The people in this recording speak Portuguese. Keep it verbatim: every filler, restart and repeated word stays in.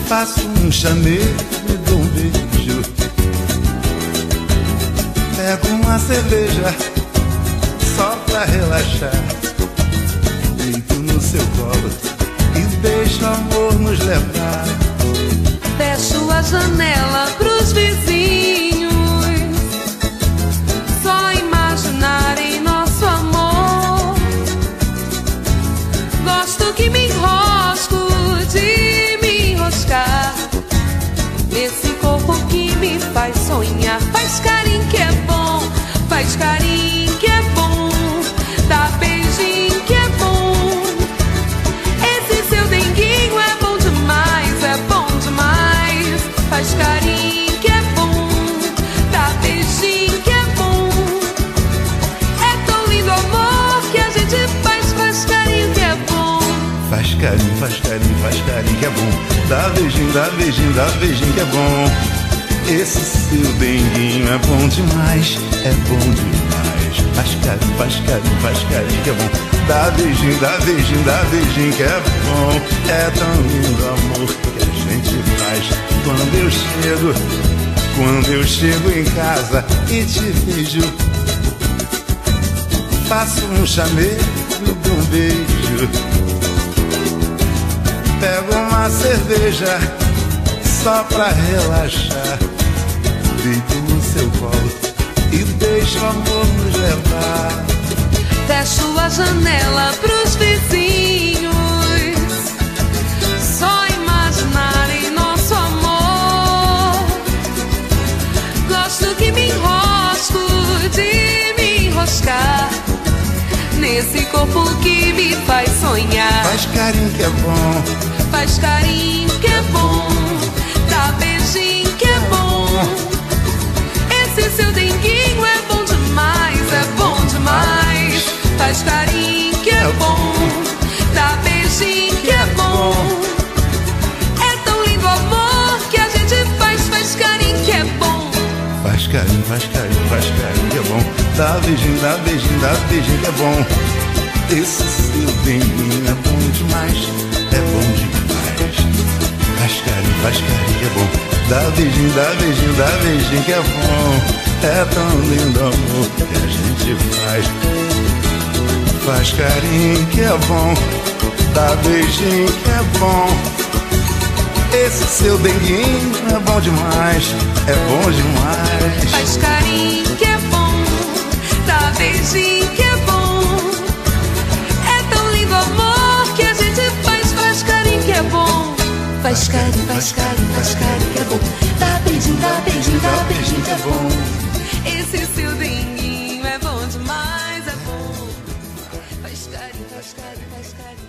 Faço um chamego, dou um beijo, pego uma cerveja só pra relaxar, deito no seu colo e deixo o amor nos levar. Fecho a janela pros vizinhos só imaginarem nosso amor. Gosto que me enrosco de me enroscar nesse corpo que me faz sonhar. Faz carinho que é bom, faz carinho que é bom, dá beijinho que é bom. Esse seu denguinho é bom demais, é bom demais. Faz carinho que é bom, dá beijinho que é bom. É tão lindo o amor que a gente faz, faz carinho que é bom. Faz carinho, faz carinho, faz carinho que é bom. Dá beijinho, dá beijinho, dá beijinho que é bom. Esse seu denguinho é bom demais, é bom demais. Faz carinho, faz carinho, faz carinho que é bom. Dá beijinho, dá beijinho, dá beijinho que é bom. É tão lindo o amor que a gente faz. Quando eu chego, quando eu chego em casa e te vejo, faço um chamego, dou um beijo, pego uma cerveja só pra relaxar, deito no seu colo e deixo o amor nos levar. Fecho a janela pros vizinhos só imaginarem nosso amor. Gosto que me enrosco de me enroscar nesse corpo que me faz sonhar. Faz carinho que é bom, faz carinho que é bom, dá beijinho que é bom. Esse seu denguinho é bom demais, é bom demais. Faz carinho que é bom, dá beijinho que é bom. É tão lindo o amor que a gente faz, faz carinho que é bom. Faz carinho, faz carinho, faz carinho que é bom. Dá beijinho, dá beijinho, dá beijinho que é bom. Esse seu denguinho é bom demais, é bom demais. Faz carinho, faz carinho que é bom. Dá beijinho, dá beijinho, dá beijinho que é bom. É tão lindo o amor que a gente faz. Faz carinho que é bom, dá beijinho que é bom. Esse seu denguinho é bom demais, é bom demais. Faz carinho que é bom, dá beijinho que é bom. É tão lindo o amor que a gente faz, faz carinho que é bom. Faz carinho, faz carinho, faz carinho que é bom. Dá beijinho, dá beijinho, dá beijinho que é bom. Esse seu denguinho é bom demais, é bom. Faz carinho, faz carinho, faz carinho.